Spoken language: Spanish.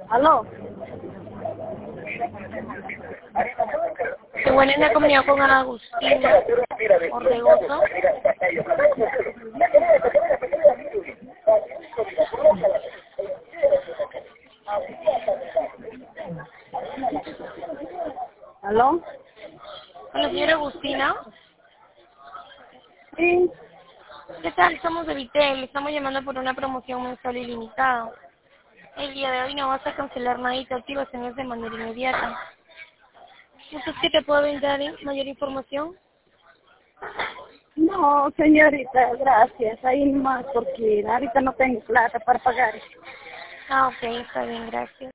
¿Aló? Qué buena en la comunidad con Agustina Orregoso. ¿Aló? Hola, señora Agustina. Sí. ¿Qué tal? Somos de Vitel. Estamos llamando por una promoción mensual ilimitada. El día de hoy no vas a cancelar nada y te activaciones de manera inmediata. ¿Entonces qué te puedo brindar mayor información? No, señorita, gracias. Ahí nomás porque ahorita no tengo plata para pagar. Ah, ok, está bien, gracias.